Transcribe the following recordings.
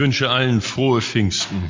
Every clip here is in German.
Ich wünsche allen frohe Pfingsten.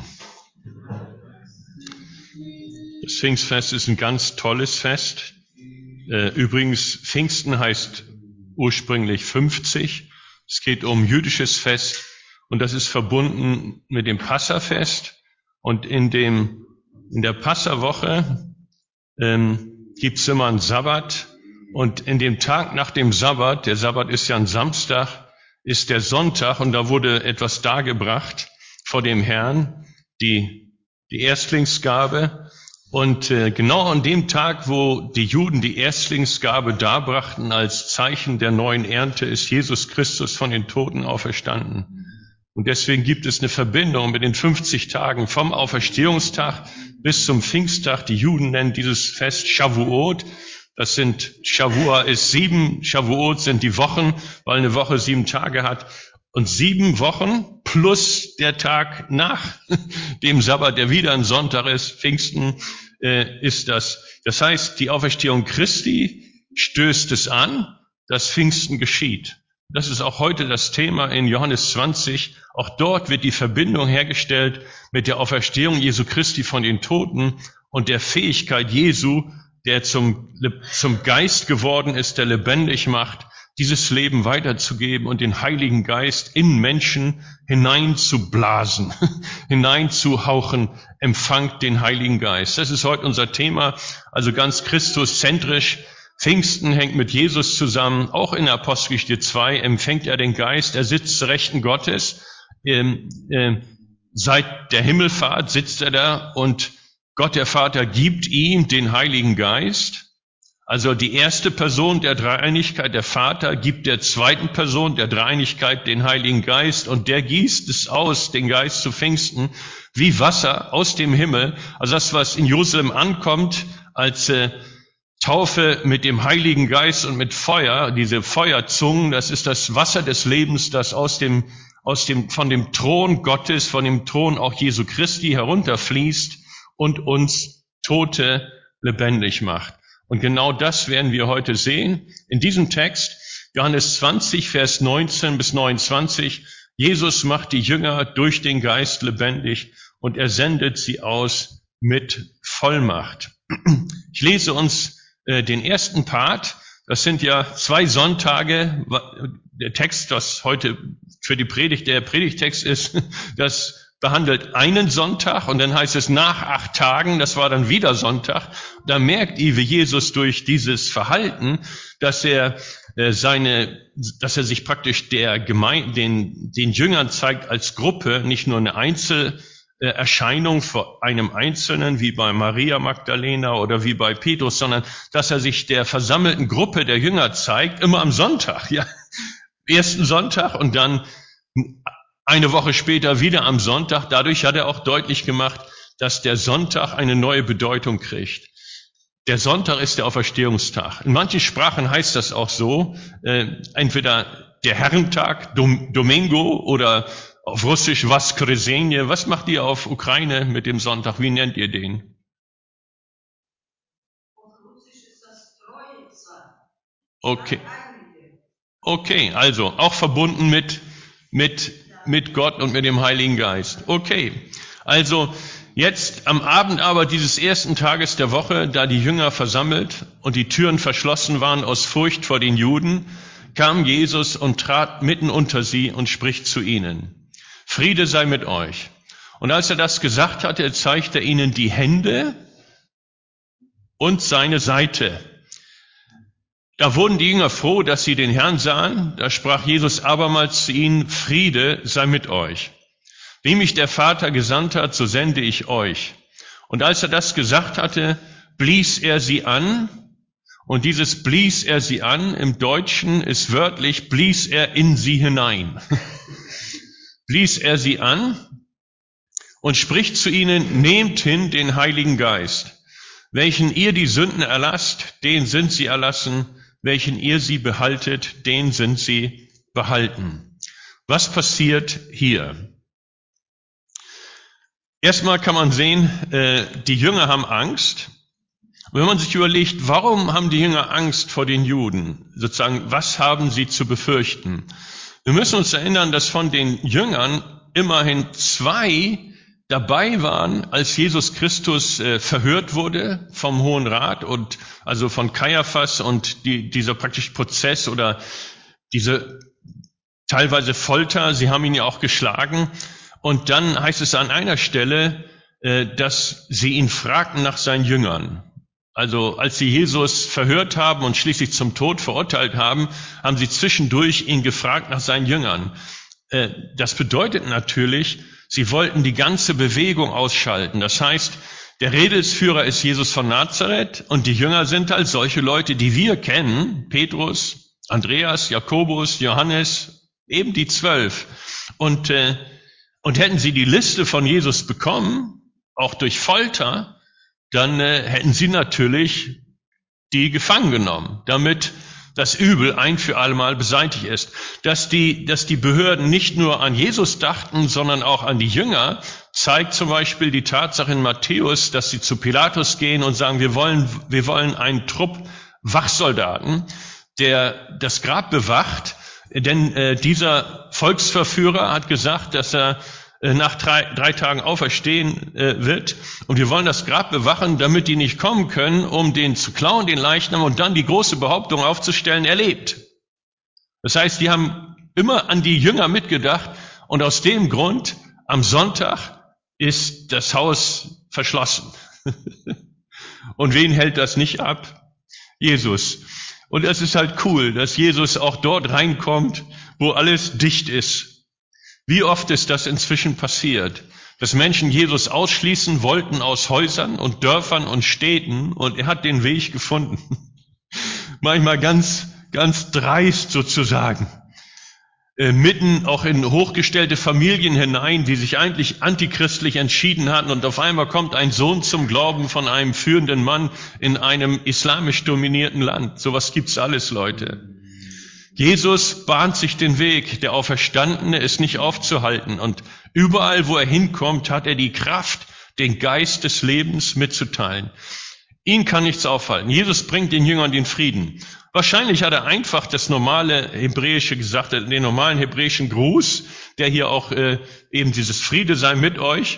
Das Pfingstfest ist ein ganz tolles Fest. Übrigens, Pfingsten heißt ursprünglich 50. Es geht um jüdisches Fest und das ist verbunden mit dem Passafest. Und in der Passawoche gibt's immer einen Sabbat. Und in dem Tag nach dem Sabbat, der Sabbat ist ja ein Samstag, ist der Sonntag und da wurde etwas dargebracht vor dem Herrn, die Erstlingsgabe. Und genau an dem Tag, wo die Juden die Erstlingsgabe darbrachten als Zeichen der neuen Ernte, ist Jesus Christus von den Toten auferstanden. Und deswegen gibt es eine Verbindung mit den 50 Tagen vom Auferstehungstag bis zum Pfingsttag. Die Juden nennen dieses Fest Shavuot. Shavua ist 7, Shavuot sind die Wochen, weil eine Woche 7 Tage hat. Und 7 Wochen plus der Tag nach dem Sabbat, der wieder ein Sonntag ist, Pfingsten, ist das. Das heißt, die Auferstehung Christi stößt es an, dass Pfingsten geschieht. Das ist auch heute das Thema in Johannes 20. Auch dort wird die Verbindung hergestellt mit der Auferstehung Jesu Christi von den Toten und der Fähigkeit Jesu, der zum Geist geworden ist, der lebendig macht, dieses Leben weiterzugeben und den Heiligen Geist in Menschen hineinzublasen, hineinzuhauchen, empfangt den Heiligen Geist. Das ist heute unser Thema, also ganz christuszentrisch. Pfingsten hängt mit Jesus zusammen, auch in Apostelgeschichte 2 empfängt er den Geist, er sitzt zur Rechten Gottes, seit der Himmelfahrt sitzt er da und Gott der Vater gibt ihm den Heiligen Geist. Also die erste Person der Dreieinigkeit, der Vater, gibt der zweiten Person der Dreieinigkeit den Heiligen Geist und der gießt es aus, den Geist zu Pfingsten, wie Wasser aus dem Himmel. Also das, was in Jerusalem ankommt als Taufe mit dem Heiligen Geist und mit Feuer, diese Feuerzungen, das ist das Wasser des Lebens, das von dem Thron Gottes, von dem Thron auch Jesu Christi herunterfließt und uns Tote lebendig macht. Und genau das werden wir heute sehen. In diesem Text, Johannes 20, Vers 19 bis 29, Jesus macht die Jünger durch den Geist lebendig und er sendet sie aus mit Vollmacht. Ich lese uns den ersten Part. Das sind ja 2 Sonntage. Der Text, das heute für die Predigt der Predigtext ist, das behandelt einen Sonntag und dann heißt es nach 8 Tagen, das war dann wieder Sonntag. Da merkt ihr, wie Jesus durch dieses Verhalten, dass er sich praktisch den Jüngern zeigt als Gruppe, nicht nur eine Einzelerscheinung vor einem Einzelnen, wie bei Maria Magdalena oder wie bei Petrus, sondern dass er sich der versammelten Gruppe der Jünger zeigt, immer am Sonntag, ja. Ersten Sonntag und dann eine Woche später wieder am Sonntag. Dadurch hat er auch deutlich gemacht, dass der Sonntag eine neue Bedeutung kriegt. Der Sonntag ist der Auferstehungstag. In manchen Sprachen heißt das auch so, entweder der Herrentag, Domingo, oder auf Russisch Воскресенье. Was macht ihr auf Ukraine mit dem Sonntag? Wie nennt ihr den? Auf Russisch ist das Trojica. Okay, also auch verbunden mit Gott und mit dem Heiligen Geist. Okay, also jetzt am Abend aber dieses ersten Tages der Woche, da die Jünger versammelt und die Türen verschlossen waren aus Furcht vor den Juden, kam Jesus und trat mitten unter sie und spricht zu ihnen: Friede sei mit euch. Und als er das gesagt hatte, zeigte er ihnen die Hände und seine Seite. Da wurden die Jünger froh, dass sie den Herrn sahen. Da sprach Jesus abermals zu ihnen: Friede sei mit euch. Wie mich der Vater gesandt hat, so sende ich euch. Und als er das gesagt hatte, blies er sie an. Und dieses blies er sie an, im Deutschen ist wörtlich, blies er in sie hinein. Blies er sie an und spricht zu ihnen: Nehmt hin den Heiligen Geist. Welchen ihr die Sünden erlasst, den sind sie erlassen. Welchen ihr sie behaltet, den sind sie behalten. Was passiert hier? Erstmal kann man sehen, die Jünger haben Angst. Wenn man sich überlegt, warum haben die Jünger Angst vor den Juden? Sozusagen, was haben sie zu befürchten? Wir müssen uns erinnern, dass von den Jüngern immerhin 2 dabei waren, als Jesus Christus verhört wurde vom Hohen Rat und also von Kaiaphas und dieser praktisch Prozess oder diese teilweise Folter, sie haben ihn ja auch geschlagen. Und dann heißt es an einer Stelle, dass sie ihn fragten nach seinen Jüngern. Also als sie Jesus verhört haben und schließlich zum Tod verurteilt haben, haben sie zwischendurch ihn gefragt nach seinen Jüngern. Das bedeutet natürlich, sie wollten die ganze Bewegung ausschalten. Das heißt, der Rädelsführer ist Jesus von Nazareth und die Jünger sind halt solche Leute, die wir kennen. Petrus, Andreas, Jakobus, Johannes, eben die 12. Und hätten sie die Liste von Jesus bekommen, auch durch Folter, dann hätten sie natürlich die gefangen genommen, damit das Übel ein für alle Mal beseitigt ist. Dass die Behörden nicht nur an Jesus dachten, sondern auch an die Jünger, zeigt zum Beispiel die Tatsache in Matthäus, dass sie zu Pilatus gehen und sagen, wir wollen einen Trupp Wachsoldaten, der das Grab bewacht, denn dieser Volksverführer hat gesagt, dass er nach 3 Tagen auferstehen wird. Und wir wollen das Grab bewachen, damit die nicht kommen können, um den zu klauen, den Leichnam, und dann die große Behauptung aufzustellen, er lebt. Das heißt, die haben immer an die Jünger mitgedacht. Und aus dem Grund, am Sonntag ist das Haus verschlossen. Und wen hält das nicht ab? Jesus. Und es ist halt cool, dass Jesus auch dort reinkommt, wo alles dicht ist. Wie oft ist das inzwischen passiert, dass Menschen Jesus ausschließen wollten aus Häusern und Dörfern und Städten und er hat den Weg gefunden. Manchmal ganz, ganz dreist sozusagen. Mitten auch in hochgestellte Familien hinein, die sich eigentlich antichristlich entschieden hatten und auf einmal kommt ein Sohn zum Glauben von einem führenden Mann in einem islamisch dominierten Land. Sowas gibt's alles, Leute. Jesus bahnt sich den Weg, der Auferstandene ist nicht aufzuhalten und überall, wo er hinkommt, hat er die Kraft, den Geist des Lebens mitzuteilen. Ihn kann nichts aufhalten. Jesus bringt den Jüngern den Frieden. Wahrscheinlich hat er einfach das normale hebräische gesagt, den normalen hebräischen Gruß, der hier auch eben dieses Friede sei mit euch.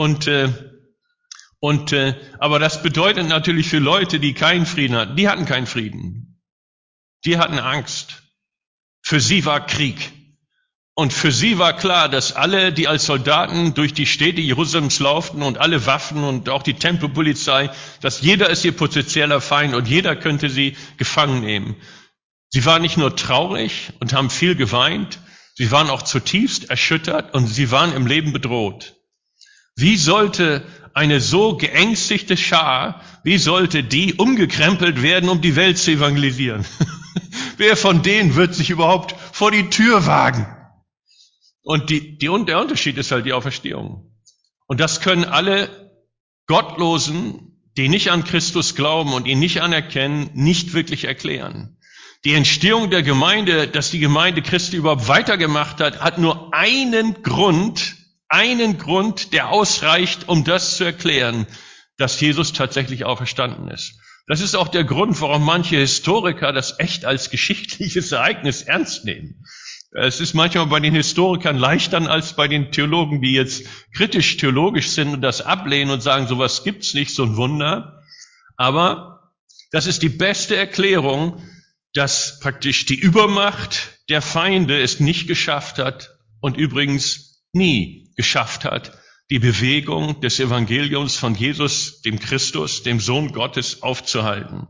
Aber das bedeutet natürlich für Leute, die keinen Frieden hatten, die hatten keinen Frieden. Die hatten Angst. Für sie war Krieg. Und für sie war klar, dass alle, die als Soldaten durch die Städte Jerusalems lauften und alle Waffen und auch die Tempelpolizei, dass jeder ist ihr potenzieller Feind und jeder könnte sie gefangen nehmen. Sie waren nicht nur traurig und haben viel geweint, sie waren auch zutiefst erschüttert und sie waren im Leben bedroht. Wie sollte eine so geängstigte Schar, wie sollte die umgekrempelt werden, um die Welt zu evangelisieren? Wer von denen wird sich überhaupt vor die Tür wagen? Und der Unterschied ist halt die Auferstehung. Und das können alle Gottlosen, die nicht an Christus glauben und ihn nicht anerkennen, nicht wirklich erklären. Die Entstehung der Gemeinde, dass die Gemeinde Christi überhaupt weitergemacht hat, hat nur einen Grund, der ausreicht, um das zu erklären, dass Jesus tatsächlich auferstanden ist. Das ist auch der Grund, warum manche Historiker das echt als geschichtliches Ereignis ernst nehmen. Es ist manchmal bei den Historikern leichter als bei den Theologen, die jetzt kritisch-theologisch sind und das ablehnen und sagen, sowas gibt's nicht, so ein Wunder. Aber das ist die beste Erklärung, dass praktisch die Übermacht der Feinde es nicht geschafft hat und übrigens nie geschafft hat, die Bewegung des Evangeliums von Jesus, dem Christus, dem Sohn Gottes, aufzuhalten.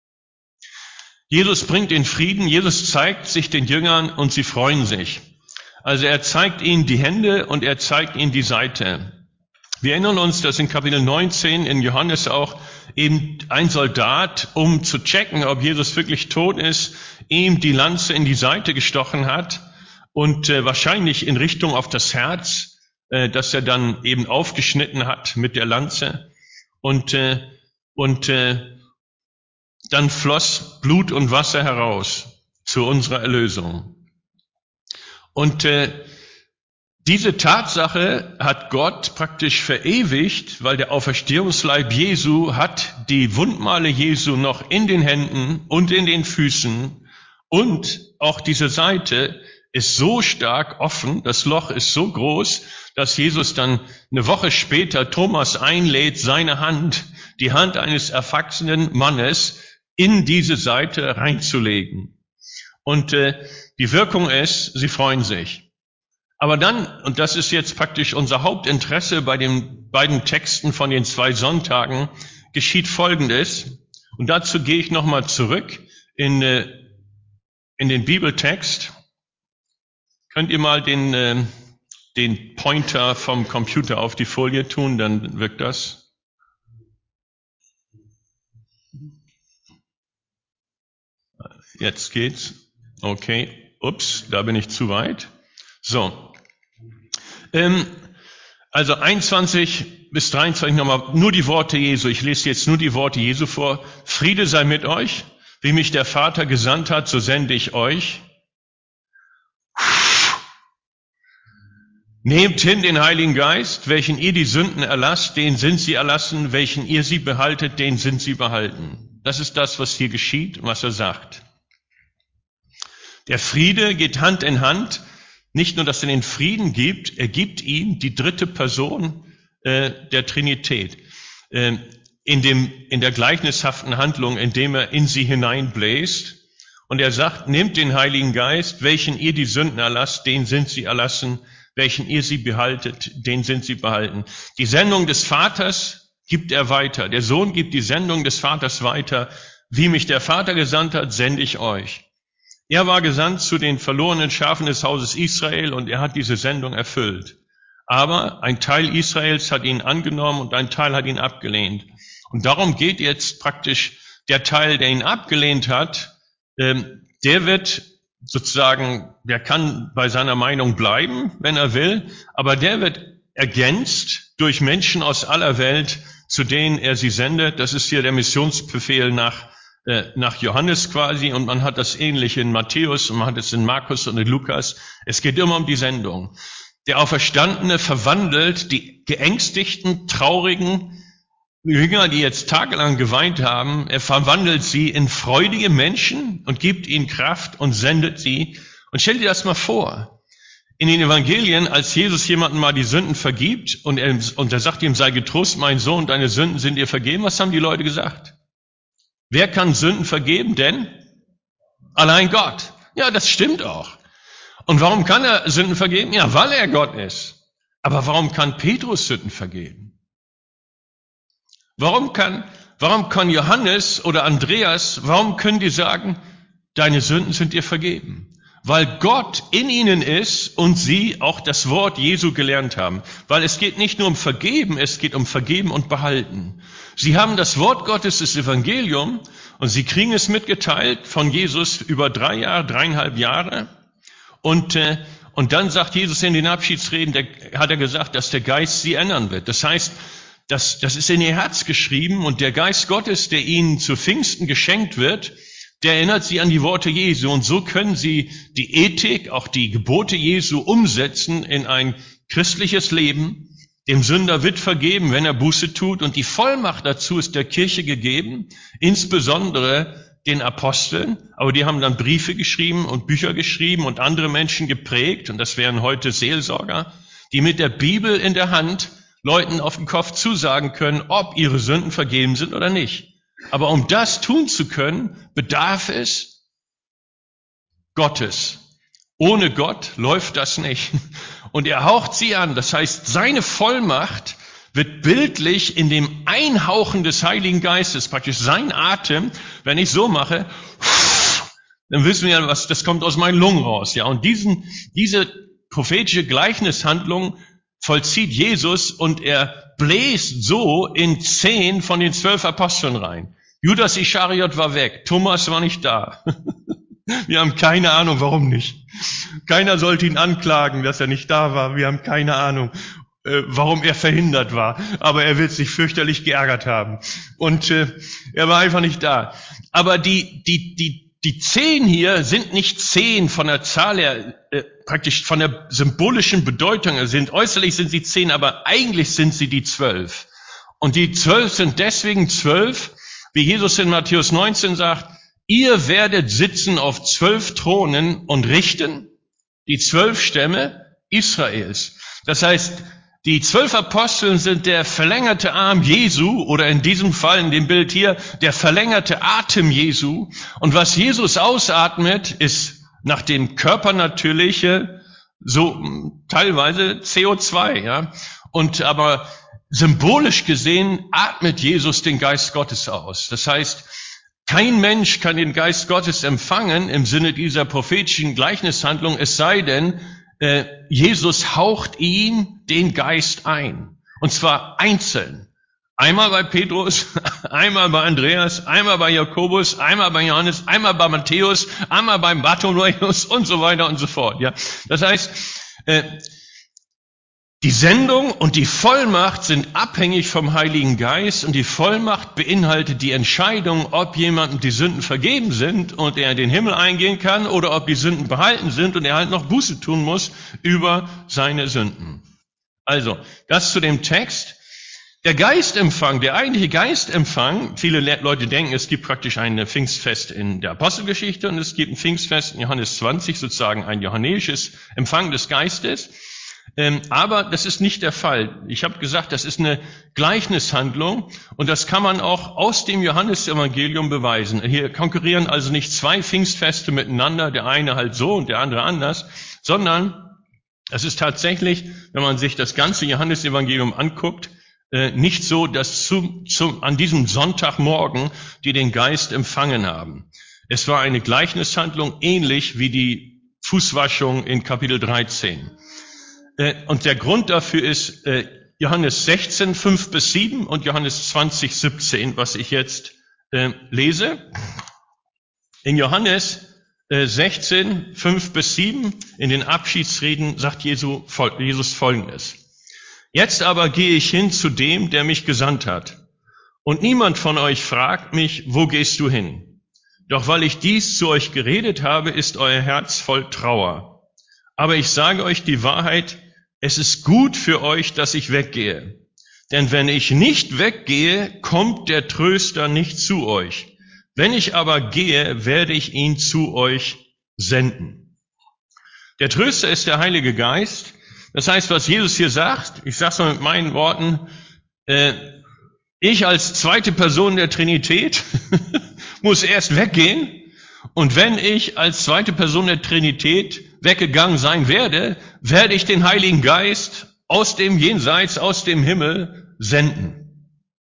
Jesus bringt den Frieden, Jesus zeigt sich den Jüngern und sie freuen sich. Also er zeigt ihnen die Hände und er zeigt ihnen die Seite. Wir erinnern uns, dass in Kapitel 19 in Johannes auch eben ein Soldat, um zu checken, ob Jesus wirklich tot ist, ihm die Lanze in die Seite gestochen hat und wahrscheinlich in Richtung auf das Herz, dass er dann eben aufgeschnitten hat mit der Lanze und dann floss Blut und Wasser heraus zu unserer Erlösung. Und diese Tatsache hat Gott praktisch verewigt, weil der Auferstehungsleib Jesu hat die Wundmale Jesu noch in den Händen und in den Füßen und auch diese Seite ist so stark offen, das Loch ist so groß, dass Jesus dann eine Woche später Thomas einlädt, seine Hand, die Hand eines erwachsenen Mannes, in diese Seite reinzulegen. Und die Wirkung ist, sie freuen sich. Aber dann, und das ist jetzt praktisch unser Hauptinteresse bei den beiden Texten von den 2 Sonntagen, geschieht Folgendes. Und dazu gehe ich nochmal zurück in den Bibeltext. Könnt ihr mal den Pointer vom Computer auf die Folie tun, dann wirkt das. Jetzt geht's. Okay. Ups, da bin ich zu weit. So. Also 21 bis 23 nochmal nur die Worte Jesu. Ich lese jetzt nur die Worte Jesu vor. Friede sei mit euch. Wie mich der Vater gesandt hat, so sende ich euch. Nehmt hin den Heiligen Geist, welchen ihr die Sünden erlasst, denen sind sie erlassen, welchen ihr sie behaltet, denen sind sie behalten. Das ist das, was hier geschieht und was er sagt. Der Friede geht Hand in Hand. Nicht nur, dass er den Frieden gibt, er gibt ihm die dritte Person der Trinität. In der gleichnishaften Handlung, indem er in sie hineinbläst. Und er sagt, nehmt den Heiligen Geist, welchen ihr die Sünden erlasst, denen sind sie erlassen, welchen ihr sie behaltet, den sind sie behalten. Die Sendung des Vaters gibt er weiter. Der Sohn gibt die Sendung des Vaters weiter. Wie mich der Vater gesandt hat, sende ich euch. Er war gesandt zu den verlorenen Schafen des Hauses Israel und er hat diese Sendung erfüllt. Aber ein Teil Israels hat ihn angenommen und ein Teil hat ihn abgelehnt. Und darum geht jetzt praktisch der Teil, der ihn abgelehnt hat, der wird sozusagen, der kann bei seiner Meinung bleiben, wenn er will, aber der wird ergänzt durch Menschen aus aller Welt, zu denen er sie sendet. Das ist hier der Missionsbefehl nach Johannes quasi, und man hat das Ähnliche in Matthäus und man hat es in Markus und in Lukas. Es geht immer um die Sendung. Der Auferstandene verwandelt die geängstigten, traurigen Jünger, die jetzt tagelang geweint haben, er verwandelt sie in freudige Menschen und gibt ihnen Kraft und sendet sie. Und stell dir das mal vor. In den Evangelien, als Jesus jemandem mal die Sünden vergibt und er sagt ihm, sei getrost, mein Sohn, deine Sünden sind dir vergeben, was haben die Leute gesagt? Wer kann Sünden vergeben? Denn allein Gott. Ja, das stimmt auch. Und warum kann er Sünden vergeben? Ja, weil er Gott ist. Aber warum kann Petrus Sünden vergeben? Warum kann Johannes oder Andreas, warum können die sagen, deine Sünden sind dir vergeben? Weil Gott in ihnen ist und sie auch das Wort Jesu gelernt haben. Weil es geht nicht nur um Vergeben, es geht um Vergeben und Behalten. Sie haben das Wort Gottes, das Evangelium, und sie kriegen es mitgeteilt von Jesus über 3,5 Jahre. Und dann sagt Jesus in den Abschiedsreden, hat er gesagt, dass der Geist sie ändern wird. Das heißt, das ist in ihr Herz geschrieben, und der Geist Gottes, der ihnen zu Pfingsten geschenkt wird, der erinnert sie an die Worte Jesu, und so können sie die Ethik, auch die Gebote Jesu umsetzen in ein christliches Leben. Dem Sünder wird vergeben, wenn er Buße tut, und die Vollmacht dazu ist der Kirche gegeben, insbesondere den Aposteln, aber die haben dann Briefe geschrieben und Bücher geschrieben und andere Menschen geprägt, und das wären heute Seelsorger, die mit der Bibel in der Hand Leuten auf den Kopf zusagen können, ob ihre Sünden vergeben sind oder nicht. Aber um das tun zu können, bedarf es Gottes. Ohne Gott läuft das nicht. Und er haucht sie an. Das heißt, seine Vollmacht wird bildlich in dem Einhauchen des Heiligen Geistes, praktisch sein Atem, wenn ich so mache, dann wissen wir ja, das kommt aus meinen Lungen raus. Ja, und diese prophetische Gleichnishandlung vollzieht Jesus, und er bläst so in 10 von den 12 Aposteln rein. Judas Ischariot war weg, Thomas war nicht da. Wir haben keine Ahnung, warum nicht. Keiner sollte ihn anklagen, dass er nicht da war. Wir haben keine Ahnung, warum er verhindert war. Aber er wird sich fürchterlich geärgert haben. Und er war einfach nicht da. Aber die 10 hier sind nicht 10 von der Zahl her, praktisch von der symbolischen Bedeutung. Äußerlich sind sie 10, aber eigentlich sind sie die 12. Und die 12 sind deswegen 12, wie Jesus in Matthäus 19 sagt, ihr werdet sitzen auf 12 Thronen und richten. die 12 Stämme Israels. Das heißt, die 12 Aposteln sind der verlängerte Arm Jesu oder in diesem Fall, in dem Bild hier, der verlängerte Atem Jesu. Und was Jesus ausatmet, ist nach dem Körper natürliche, so teilweise CO2, ja. Und aber symbolisch gesehen atmet Jesus den Geist Gottes aus. Das heißt, kein Mensch kann den Geist Gottes empfangen im Sinne dieser prophetischen Gleichnishandlung, es sei denn, Jesus haucht ihm den Geist ein. Und zwar einzeln. Einmal bei Petrus, einmal bei Andreas, einmal bei Jakobus, einmal bei Johannes, einmal bei Matthäus, einmal beim Bartholomäus und so weiter und so fort. Ja, das heißt, die Sendung und die Vollmacht sind abhängig vom Heiligen Geist und die Vollmacht beinhaltet die Entscheidung, ob jemandem die Sünden vergeben sind und er in den Himmel eingehen kann oder ob die Sünden behalten sind und er halt noch Buße tun muss über seine Sünden. Also, das zu dem Text. Der Geistempfang, der eigentliche Geistempfang, viele Leute denken, es gibt praktisch ein Pfingstfest in der Apostelgeschichte und es gibt ein Pfingstfest in Johannes 20, sozusagen ein johannäisches Empfang des Geistes. Aber das ist nicht der Fall. Ich habe gesagt, das ist eine Gleichnishandlung und das kann man auch aus dem Johannesevangelium beweisen. Hier konkurrieren also nicht 2 Pfingstfeste miteinander, der eine halt so und der andere anders, sondern es ist tatsächlich, wenn man sich das ganze Johannesevangelium anguckt, nicht so, dass an diesem Sonntagmorgen die den Geist empfangen haben. Es war eine Gleichnishandlung, ähnlich wie die Fußwaschung in Kapitel 13. Und der Grund dafür ist Johannes 16, 5 bis 7 und Johannes 20, 17, was ich jetzt lese. In Johannes 16, 5 bis 7, in den Abschiedsreden, sagt Jesus Folgendes. Jetzt aber gehe ich hin zu dem, der mich gesandt hat. Und niemand von euch fragt mich, wo gehst du hin? Doch weil ich dies zu euch geredet habe, ist euer Herz voll Trauer. Aber ich sage euch die Wahrheit, es ist gut für euch, dass ich weggehe. Denn wenn ich nicht weggehe, kommt der Tröster nicht zu euch. Wenn ich aber gehe, werde ich ihn zu euch senden. Der Tröster ist der Heilige Geist. Das heißt, was Jesus hier sagt, ich sage es mal mit meinen Worten, ich als zweite Person der Trinität muss erst weggehen. Und wenn ich als zweite Person der Trinität weggegangen sein werde, werde ich den Heiligen Geist aus dem Jenseits, aus dem Himmel senden.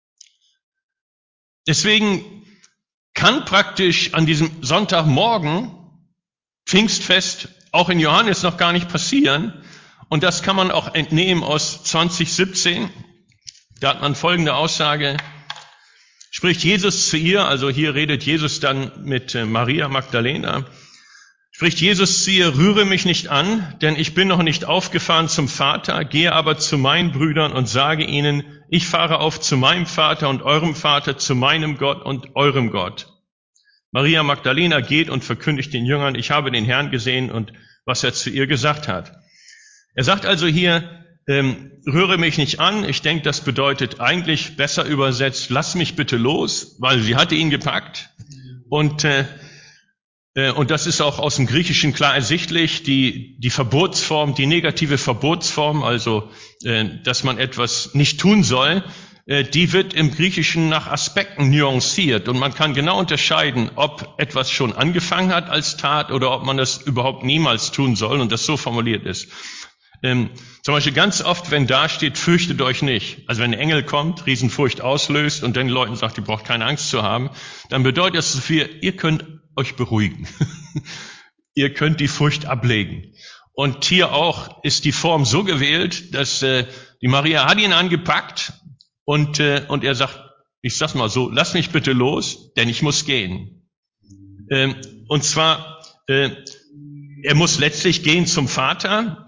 Deswegen kann praktisch an diesem Sonntagmorgen Pfingstfest auch in Johannes noch gar nicht passieren. Und das kann man auch entnehmen aus 2017. Da hat man folgende Aussage. Spricht Jesus zu ihr, also hier redet Jesus dann mit Maria Magdalena, spricht Jesus zu ihr, rühre mich nicht an, denn ich bin noch nicht aufgefahren zum Vater, gehe aber zu meinen Brüdern und sage ihnen, ich fahre auf zu meinem Vater und eurem Vater, zu meinem Gott und eurem Gott. Maria Magdalena geht und verkündigt den Jüngern, ich habe den Herrn gesehen und was er zu ihr gesagt hat. Er sagt also hier, rühre mich nicht an. Ich denke, das bedeutet eigentlich besser übersetzt, lass mich bitte los, weil sie hatte ihn gepackt. Und das ist auch aus dem Griechischen klar ersichtlich, die Verbotsform, die negative Verbotsform, also dass man etwas nicht tun soll, die wird im Griechischen nach Aspekten nuanciert. Und man kann genau unterscheiden, ob etwas schon angefangen hat als Tat oder ob man das überhaupt niemals tun soll und das so formuliert ist. Zum Beispiel ganz oft, wenn da steht, fürchtet euch nicht. Also wenn ein Engel kommt, Riesenfurcht auslöst und den Leuten sagt, ihr braucht keine Angst zu haben, dann bedeutet das so viel, ihr könnt euch beruhigen. Ihr könnt die Furcht ablegen. Und hier auch ist die Form so gewählt, dass die Maria hat ihn angepackt und er sagt, ich sag's mal so, lass mich bitte los, denn ich muss gehen. Und zwar, er muss letztlich gehen zum Vater.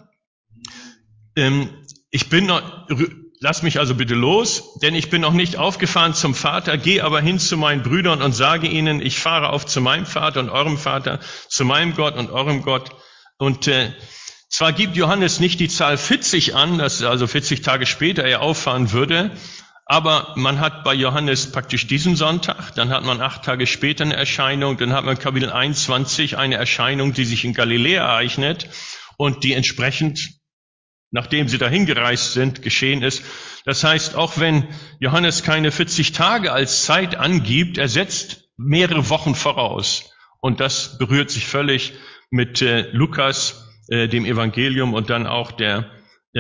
Lass mich also bitte los, denn ich bin noch nicht aufgefahren zum Vater, gehe aber hin zu meinen Brüdern und sage ihnen, ich fahre auf zu meinem Vater und eurem Vater, zu meinem Gott und eurem Gott. Und zwar gibt Johannes nicht die Zahl 40 an, dass also 40 Tage später er auffahren würde, aber man hat bei Johannes praktisch diesen Sonntag, dann hat man 8 Tage später eine Erscheinung, dann hat man Kapitel 21 eine Erscheinung, die sich in Galiläa ereignet. und die entsprechend, nachdem sie dahin gereist sind, geschehen ist. Das heißt, auch wenn Johannes keine 40 Tage als Zeit angibt, er setzt mehrere Wochen voraus. Und das berührt sich völlig mit Lukas, dem Evangelium und dann auch der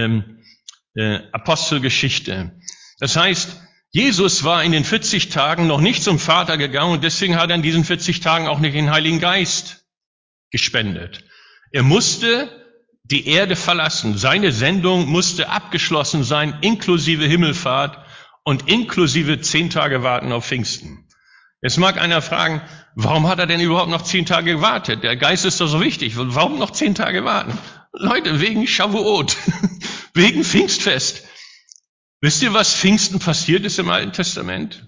Apostelgeschichte. Das heißt, Jesus war in den 40 Tagen noch nicht zum Vater gegangen und deswegen hat er in diesen 40 Tagen auch nicht den Heiligen Geist gespendet. Er musste die Erde verlassen. Seine Sendung musste abgeschlossen sein, inklusive Himmelfahrt und inklusive 10 Tage warten auf Pfingsten. Jetzt mag einer fragen, warum hat er denn überhaupt noch 10 Tage gewartet? Der Geist ist doch so wichtig. Warum noch 10 Tage warten? Leute, wegen Shavuot, wegen Pfingstfest. Wisst ihr, was Pfingsten passiert ist im Alten Testament?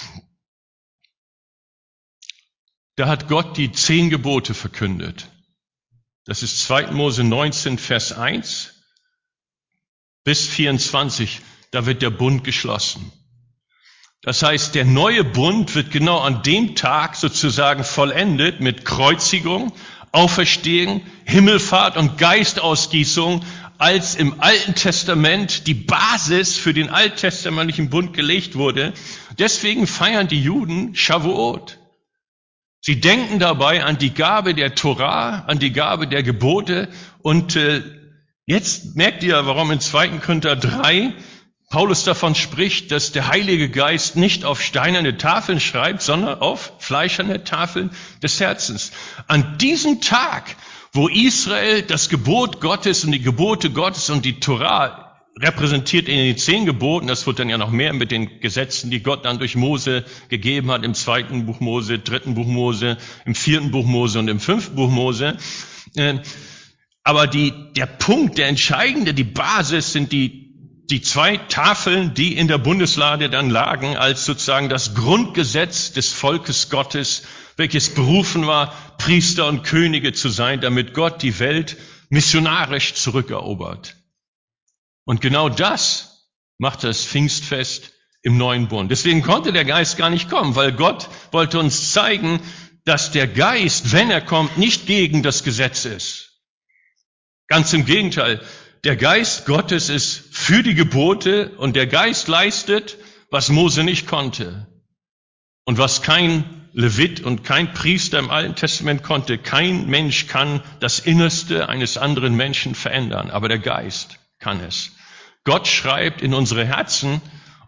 Da hat Gott die 10 Gebote verkündet. Das ist 2. Mose 19, Vers 1 bis 24. Da wird der Bund geschlossen. Das heißt, der neue Bund wird genau an dem Tag sozusagen vollendet mit Kreuzigung, Auferstehung, Himmelfahrt und Geistausgießung, als im Alten Testament die Basis für den alttestamentlichen Bund gelegt wurde. Deswegen feiern die Juden Shavuot. Sie denken dabei an die Gabe der Torah, an die Gabe der Gebote. Und jetzt merkt ihr, warum in 2. Korinther 3 Paulus davon spricht, dass der Heilige Geist nicht auf steinerne Tafeln schreibt, sondern auf fleischerne Tafeln des Herzens. An diesem Tag, wo Israel das Gebot Gottes und die Gebote Gottes und die Torah repräsentiert in den 10 Geboten, das wird dann ja noch mehr mit den Gesetzen, die Gott dann durch Mose gegeben hat, im 2. Buch Mose, 3. Buch Mose, im 4. Buch Mose und im 5. Buch Mose. Aber der Punkt, der entscheidende, die Basis sind die 2 Tafeln, die in der Bundeslade dann lagen, als sozusagen das Grundgesetz des Volkes Gottes, welches berufen war, Priester und Könige zu sein, damit Gott die Welt missionarisch zurückerobert. Und genau das macht das Pfingstfest im neuen Bund. Deswegen konnte der Geist gar nicht kommen, weil Gott wollte uns zeigen, dass der Geist, wenn er kommt, nicht gegen das Gesetz ist. Ganz im Gegenteil. Der Geist Gottes ist für die Gebote und der Geist leistet, was Mose nicht konnte. Und was kein Levit und kein Priester im Alten Testament konnte. Kein Mensch kann das Innerste eines anderen Menschen verändern, aber der Geist kann es. Gott schreibt in unsere Herzen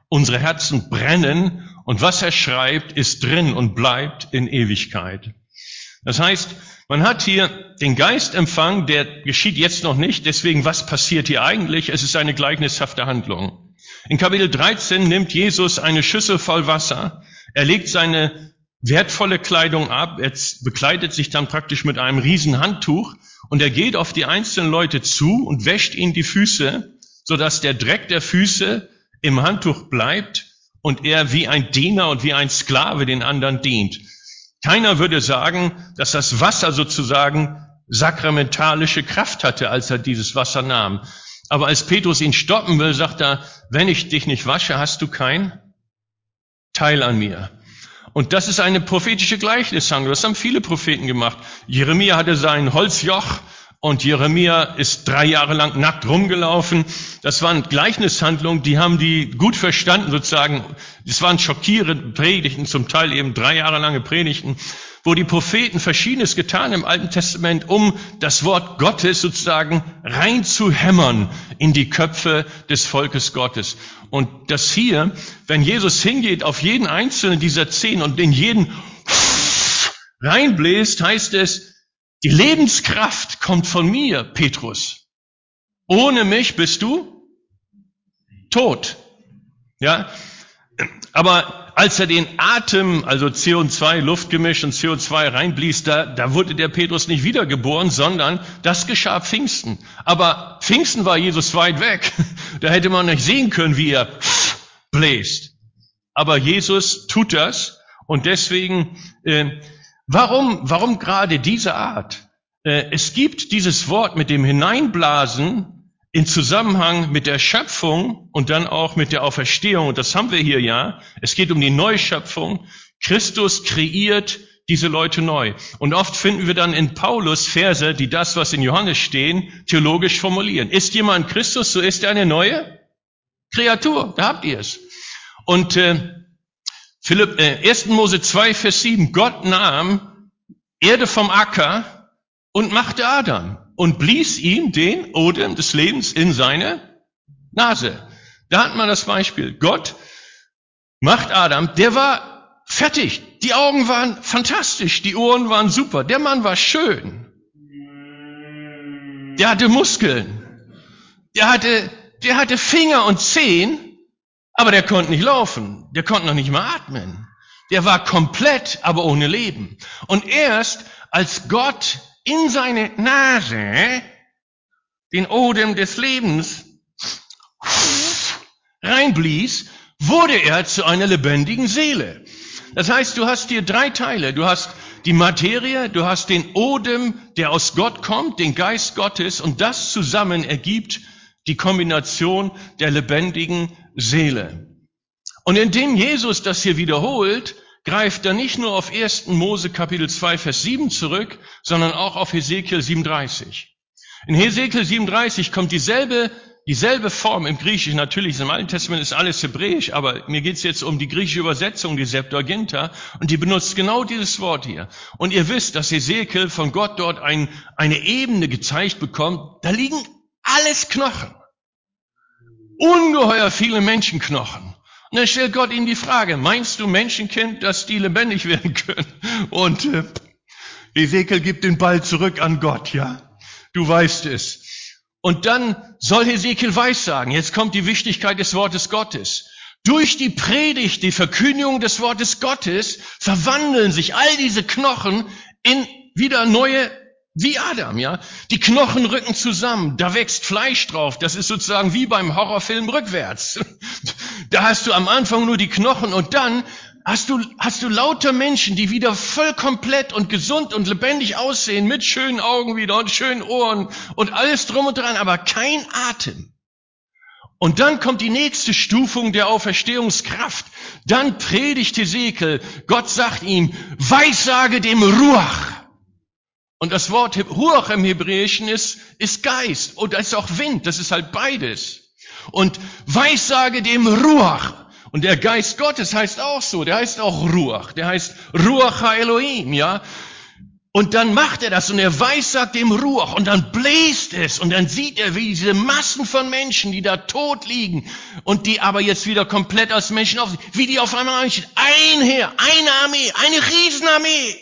brennen und was er schreibt, ist drin und bleibt in Ewigkeit. Das heißt, man hat hier den Geistempfang, der geschieht jetzt noch nicht, deswegen was passiert hier eigentlich? Es ist eine gleichnishafte Handlung. In Kapitel 13 nimmt Jesus eine Schüssel voll Wasser, er legt seine wertvolle Kleidung ab, er bekleidet sich dann praktisch mit einem riesen Handtuch und er geht auf die einzelnen Leute zu und wäscht ihnen die Füße, sodass der Dreck der Füße im Handtuch bleibt und er wie ein Diener und wie ein Sklave den anderen dient. Keiner würde sagen, dass das Wasser sozusagen sakramentalische Kraft hatte, als er dieses Wasser nahm. Aber als Petrus ihn stoppen will, sagt er, wenn ich dich nicht wasche, hast du kein Teil an mir. Und das ist eine prophetische Gleichnishandlung. Das haben viele Propheten gemacht. Jeremia hatte sein Holzjoch und Jeremia ist 3 Jahre lang nackt rumgelaufen. Das waren Gleichnishandlungen, die haben die gut verstanden sozusagen. Das waren schockierende Predigten, zum Teil eben 3 Jahre lange Predigten, wo die Propheten Verschiedenes getan im Alten Testament, um das Wort Gottes sozusagen reinzuhämmern in die Köpfe des Volkes Gottes. Und das hier, wenn Jesus hingeht auf jeden einzelnen dieser 10 und in jeden reinbläst, heißt es, die Lebenskraft kommt von mir, Petrus. Ohne mich bist du tot. Ja? Aber als er den Atem, also CO2, Luftgemisch und CO2 reinblies, da wurde der Petrus nicht wiedergeboren, sondern das geschah Pfingsten. Aber Pfingsten war Jesus weit weg. Da hätte man nicht sehen können, wie er bläst. Aber Jesus tut das und deswegen, warum gerade diese Art? Es gibt dieses Wort mit dem Hineinblasen in Zusammenhang mit der Schöpfung und dann auch mit der Auferstehung. Und das haben wir hier ja. Es geht um die Neuschöpfung. Christus kreiert diese Leute neu. Und oft finden wir dann in Paulus Verse, die das, was in Johannes stehen, theologisch formulieren. Ist jemand Christus, so ist er eine neue Kreatur. Da habt ihr es. Und 1. Mose 2, Vers 7. Gott nahm Erde vom Acker und machte Adam und blies ihm den Odem des Lebens in seine Nase. Da hat man das Beispiel. Gott macht Adam, der war fertig. Die Augen waren fantastisch, die Ohren waren super. Der Mann war schön. Der hatte Muskeln. Der hatte Finger und Zehen, aber der konnte nicht laufen. Der konnte noch nicht mal atmen. Der war komplett, aber ohne Leben. Und erst als Gott in seine Nase den Odem des Lebens reinblies, wurde er zu einer lebendigen Seele. Das heißt, du hast hier 3 Teile. Du hast die Materie, du hast den Odem, der aus Gott kommt, den Geist Gottes, und das zusammen ergibt die Kombination der lebendigen Seele. Und indem Jesus das hier wiederholt, greift er nicht nur auf 1. Mose Kapitel 2, Vers 7 zurück, sondern auch auf Hesekiel 37. In Hesekiel 37 kommt dieselbe Form im Griechischen. Natürlich, im Alten Testament ist alles hebräisch, aber mir geht es jetzt um die griechische Übersetzung, die Septuaginta, und die benutzt genau dieses Wort hier. Und ihr wisst, dass Hesekiel von Gott dort eine Ebene gezeigt bekommt, da liegen alles Knochen. Ungeheuer viele Menschenknochen. Und dann stellt Gott ihm die Frage, meinst du, Menschenkind, dass die lebendig werden können? Und Hesekiel gibt den Ball zurück an Gott, ja? Du weißt es. Und dann soll Hesekiel weissagen. Jetzt kommt die Wichtigkeit des Wortes Gottes. Durch die Predigt, die Verkündigung des Wortes Gottes, verwandeln sich all diese Knochen in wieder neue, wie Adam, ja. Die Knochen rücken zusammen, da wächst Fleisch drauf. Das ist sozusagen wie beim Horrorfilm rückwärts. Da hast du am Anfang nur die Knochen und dann hast du lauter Menschen, die wieder voll komplett und gesund und lebendig aussehen, mit schönen Augen wieder und schönen Ohren und alles drum und dran, aber kein Atem. Und dann kommt die nächste Stufung der Auferstehungskraft. Dann predigt Hesekiel, Gott sagt ihm, weissage dem Ruach. Und das Wort Ruach im Hebräischen ist Geist und das ist auch Wind, das ist halt beides. Und weissage dem Ruach. Und der Geist Gottes heißt auch so, der heißt auch Ruach, der heißt Ruach HaElohim, ja. Und dann macht er das und er weissagt dem Ruach und dann bläst es und dann sieht er, wie diese Massen von Menschen, die da tot liegen und die aber jetzt wieder komplett als Menschen aufsehen, wie die auf einmal einstehen. Ein Heer, eine Armee, eine Riesenarmee.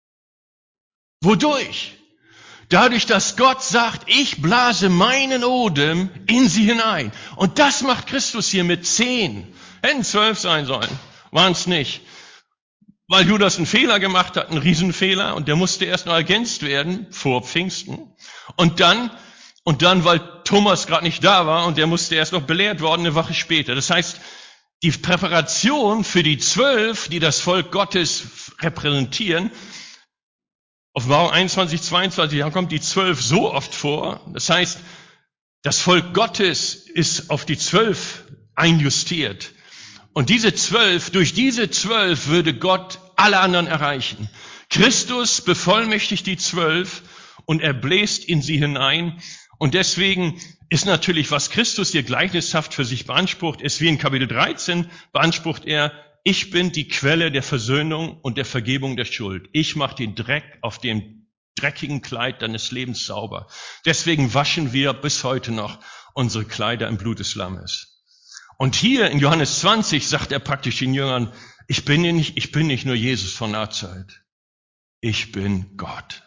Wodurch? Dadurch, dass Gott sagt, ich blase meinen Odem in sie hinein. Und das macht Christus hier mit 10. Hätten 12 sein sollen, waren es nicht. Weil Judas einen Fehler gemacht hat, einen Riesenfehler, und der musste erst noch ergänzt werden vor Pfingsten. Und dann, weil Thomas gerade nicht da war, und der musste erst noch belehrt worden, eine Woche später. Das heißt, die Präparation für die 12, die das Volk Gottes repräsentieren, Offenbarung 21, 22, da kommt die 12 so oft vor. Das heißt, das Volk Gottes ist auf die 12 einjustiert. Und durch diese 12 würde Gott alle anderen erreichen. Christus bevollmächtigt die 12 und er bläst in sie hinein. Und deswegen ist natürlich, was Christus hier gleichnishaft für sich beansprucht, ist wie in Kapitel 13 beansprucht er, ich bin die Quelle der Versöhnung und der Vergebung der Schuld. Ich mache den Dreck auf dem dreckigen Kleid deines Lebens sauber. Deswegen waschen wir bis heute noch unsere Kleider im Blut des Lammes. Und hier in Johannes 20 sagt er praktisch den Jüngern, ich bin nicht nur Jesus von Nazareth. Ich bin Gott.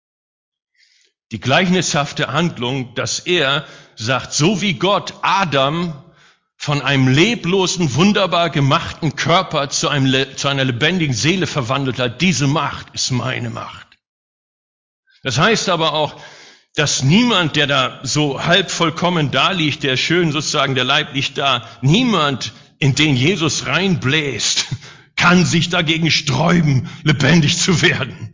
Die gleichnishafte Handlung, dass er sagt, so wie Gott Adam von einem leblosen, wunderbar gemachten Körper zu einer lebendigen Seele verwandelt hat, diese Macht ist meine Macht. Das heißt aber auch, dass niemand, der da so halb vollkommen da liegt, der schön sozusagen, der Leib liegt da, niemand, in den Jesus reinbläst, kann sich dagegen sträuben, lebendig zu werden.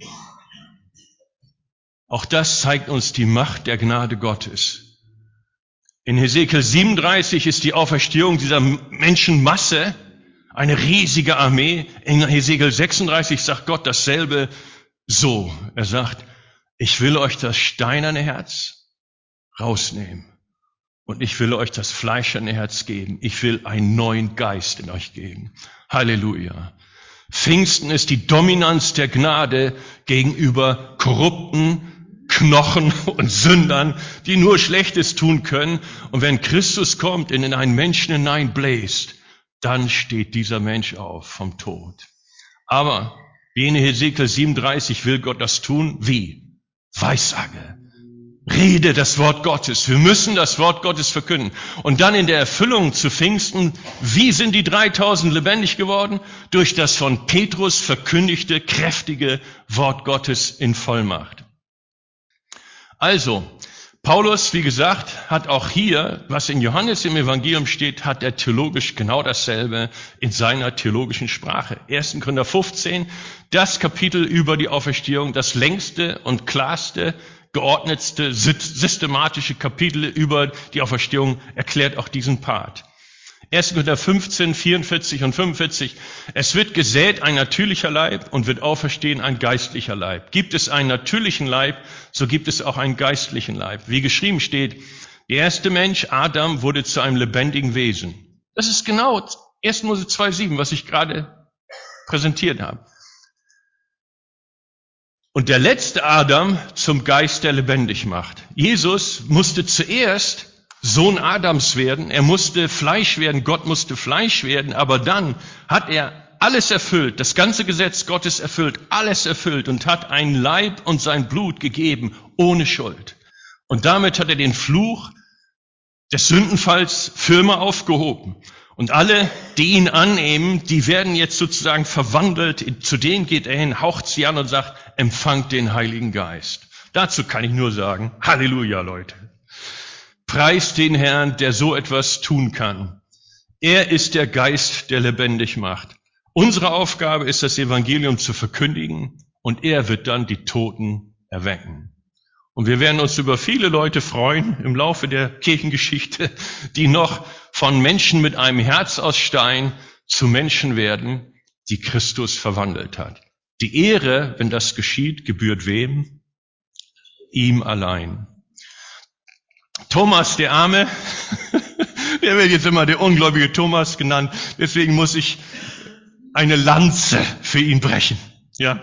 Auch das zeigt uns die Macht der Gnade Gottes. In Hesekiel 37 ist die Auferstehung dieser Menschenmasse eine riesige Armee. In Hesekiel 36 sagt Gott dasselbe so. Er sagt, ich will euch das steinerne Herz rausnehmen und ich will euch das fleischerne Herz geben. Ich will einen neuen Geist in euch geben. Halleluja. Pfingsten ist die Dominanz der Gnade gegenüber korrupten Knochen und Sündern, die nur Schlechtes tun können. Und wenn Christus kommt und in einen Menschen hineinbläst, dann steht dieser Mensch auf vom Tod. Aber wie in Hesekiel 37 will Gott das tun. Wie? Weissage. Rede das Wort Gottes. Wir müssen das Wort Gottes verkünden. Und dann in der Erfüllung zu Pfingsten, wie sind die 3000 lebendig geworden? Durch das von Petrus verkündigte, kräftige Wort Gottes in Vollmacht. Also, Paulus, wie gesagt, hat auch hier, was in Johannes im Evangelium steht, hat er theologisch genau dasselbe in seiner theologischen Sprache. 1. Korinther 15, das Kapitel über die Auferstehung, das längste und klarste, geordnetste, systematische Kapitel über die Auferstehung erklärt auch diesen Part. 1. Korinther 15, 44 und 45. Es wird gesät ein natürlicher Leib und wird auferstehen ein geistlicher Leib. Gibt es einen natürlichen Leib, so gibt es auch einen geistlichen Leib. Wie geschrieben steht, der erste Mensch, Adam, wurde zu einem lebendigen Wesen. Das ist genau 1. Mose 2,7, was ich gerade präsentiert habe. Und der letzte Adam zum Geist, der lebendig macht. Jesus musste zuerst Sohn Adams werden, er musste Fleisch werden, Gott musste Fleisch werden, aber dann hat er alles erfüllt, das ganze Gesetz Gottes erfüllt, alles erfüllt und hat einen Leib und sein Blut gegeben, ohne Schuld. Und damit hat er den Fluch des Sündenfalls für immer aufgehoben. Und alle, die ihn annehmen, die werden jetzt sozusagen verwandelt, zu denen geht er hin, haucht sie an und sagt, empfangt den Heiligen Geist. Dazu kann ich nur sagen, Halleluja, Leute. Preist den Herrn, der so etwas tun kann. Er ist der Geist, der lebendig macht. Unsere Aufgabe ist, das Evangelium zu verkündigen und er wird dann die Toten erwecken. Und wir werden uns über viele Leute freuen im Laufe der Kirchengeschichte, die noch von Menschen mit einem Herz aus Stein zu Menschen werden, die Christus verwandelt hat. Die Ehre, wenn das geschieht, gebührt wem? Ihm allein. Thomas, der Arme, der wird jetzt immer der ungläubige Thomas genannt, deswegen muss ich eine Lanze für ihn brechen. Ja.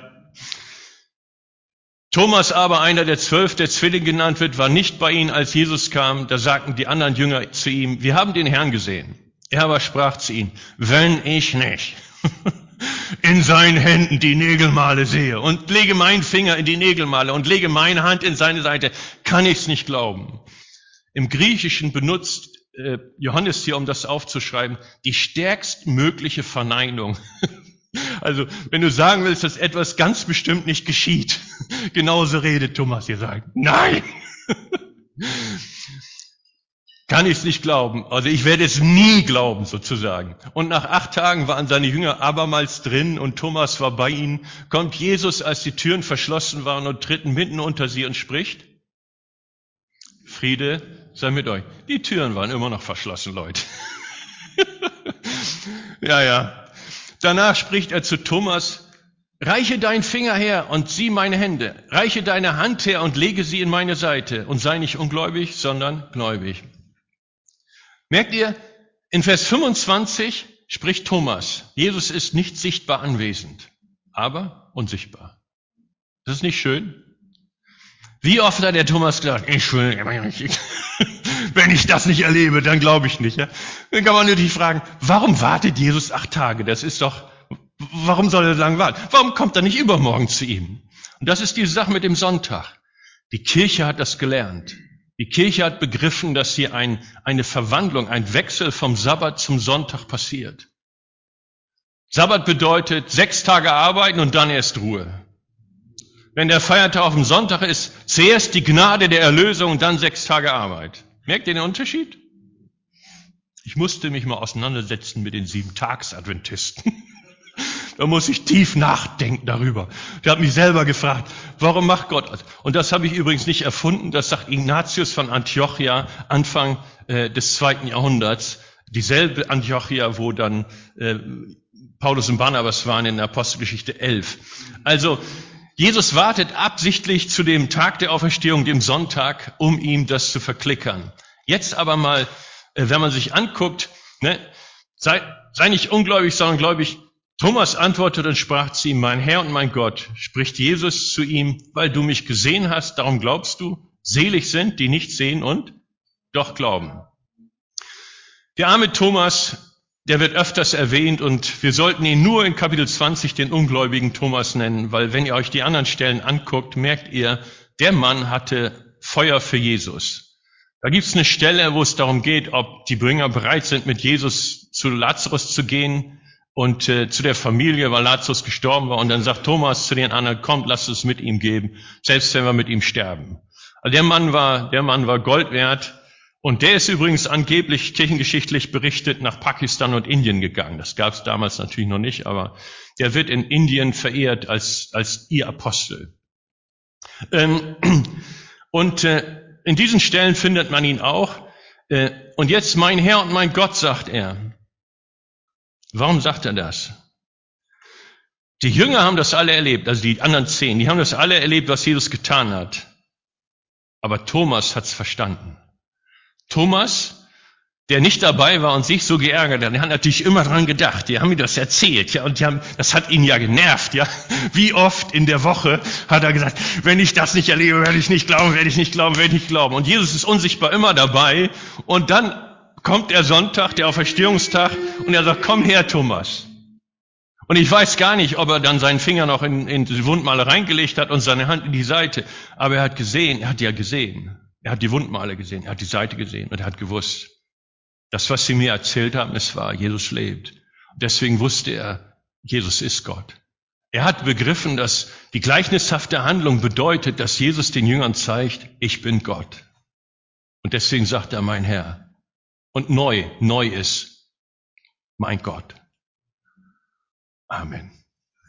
Thomas aber, einer der 12, der Zwilling genannt wird, war nicht bei ihnen, als Jesus kam. Da sagten die anderen Jünger zu ihm, wir haben den Herrn gesehen. Er aber sprach zu ihnen, wenn ich nicht in seinen Händen die Nägelmale sehe und lege meinen Finger in die Nägelmale und lege meine Hand in seine Seite, kann ich es nicht glauben. Im Griechischen benutzt Johannes hier, um das aufzuschreiben, die stärkstmögliche Verneinung. Also, wenn du sagen willst, dass etwas ganz bestimmt nicht geschieht, genauso redet Thomas hier sagt, nein! Kann ich es nicht glauben. Also ich werde es nie glauben, sozusagen. Und nach 8 Tagen waren seine Jünger abermals drin und Thomas war bei ihnen. Kommt Jesus, als die Türen verschlossen waren und tritt mitten unter sie und spricht, Friede sei mit euch. Die Türen waren immer noch verschlossen, Leute. Ja. Danach spricht er zu Thomas, reiche deinen Finger her und sieh meine Hände. Reiche deine Hand her und lege sie in meine Seite. Und sei nicht ungläubig, sondern gläubig. Merkt ihr, in Vers 25 spricht Thomas, Jesus ist nicht sichtbar anwesend, aber unsichtbar. Das ist nicht schön? Wie oft hat der Thomas gesagt, wenn ich das nicht erlebe, dann glaube ich nicht. Ja? Dann kann man natürlich fragen, warum wartet Jesus 8 Tage? Warum soll er lang warten? Warum kommt er nicht übermorgen zu ihm? Und das ist die Sache mit dem Sonntag. Die Kirche hat das gelernt. Die Kirche hat begriffen, dass hier eine Verwandlung, ein Wechsel vom Sabbat zum Sonntag passiert. Sabbat bedeutet 6 Tage arbeiten und dann erst Ruhe. Wenn der Feiertag auf dem Sonntag ist, zuerst die Gnade der Erlösung und dann 6 Tage Arbeit. Merkt ihr den Unterschied? Ich musste mich mal auseinandersetzen mit den 7-Tags-Adventisten. Da muss ich tief nachdenken darüber. Ich habe mich selber gefragt, warum macht Gott das? Und das habe ich übrigens nicht erfunden, das sagt Ignatius von Antiochia Anfang des 2. Jahrhunderts. Dieselbe Antiochia, wo dann Paulus und Barnabas waren in Apostelgeschichte 11. Also, Jesus wartet absichtlich zu dem Tag der Auferstehung, dem Sonntag, um ihm das zu verklickern. Jetzt aber mal, wenn man sich anguckt, ne, sei nicht ungläubig, sondern gläubig. Thomas antwortete und sprach zu ihm, mein Herr und mein Gott, spricht Jesus zu ihm, weil du mich gesehen hast, darum glaubst du? Selig sind, die nicht sehen und doch glauben. Der arme Thomas, der wird öfters erwähnt und wir sollten ihn nur in Kapitel 20 den ungläubigen Thomas nennen, weil wenn ihr euch die anderen Stellen anguckt, merkt ihr, der Mann hatte Feuer für Jesus. Da gibt es eine Stelle, wo es darum geht, ob die Jünger bereit sind, mit Jesus zu Lazarus zu gehen und zu der Familie, weil Lazarus gestorben war. Und dann sagt Thomas zu den anderen, kommt, lasst es mit ihm geben, selbst wenn wir mit ihm sterben. Also der Mann war Gold wert. Und der ist übrigens angeblich kirchengeschichtlich berichtet nach Pakistan und Indien gegangen. Das gab es damals natürlich noch nicht, aber der wird in Indien verehrt als ihr Apostel. Und in diesen Stellen findet man ihn auch. Und jetzt mein Herr und mein Gott, sagt er. Warum sagt er das? Die Jünger haben das alle erlebt, also die anderen 10, die haben das alle erlebt, was Jesus getan hat. Aber Thomas hat's verstanden. Thomas, der nicht dabei war und sich so geärgert hat, der hat natürlich immer dran gedacht. Die haben ihm das erzählt, ja, und das hat ihn ja genervt, ja. Wie oft in der Woche hat er gesagt, wenn ich das nicht erlebe, werde ich nicht glauben, werde ich nicht glauben, werde ich nicht glauben. Und Jesus ist unsichtbar immer dabei. Und dann kommt der Sonntag, der Auferstehungstag, und er sagt, komm her, Thomas. Und ich weiß gar nicht, ob er dann seinen Finger noch in die Wundmale reingelegt hat und seine Hand in die Seite. Aber er hat gesehen, er hat die Wundmale gesehen, er hat die Seite gesehen und er hat gewusst, das, was sie mir erzählt haben, es war, Jesus lebt. Und deswegen wusste er, Jesus ist Gott. Er hat begriffen, dass die gleichnishafte Handlung bedeutet, dass Jesus den Jüngern zeigt, ich bin Gott. Und deswegen sagt er, mein Herr. Und neu ist mein Gott. Amen.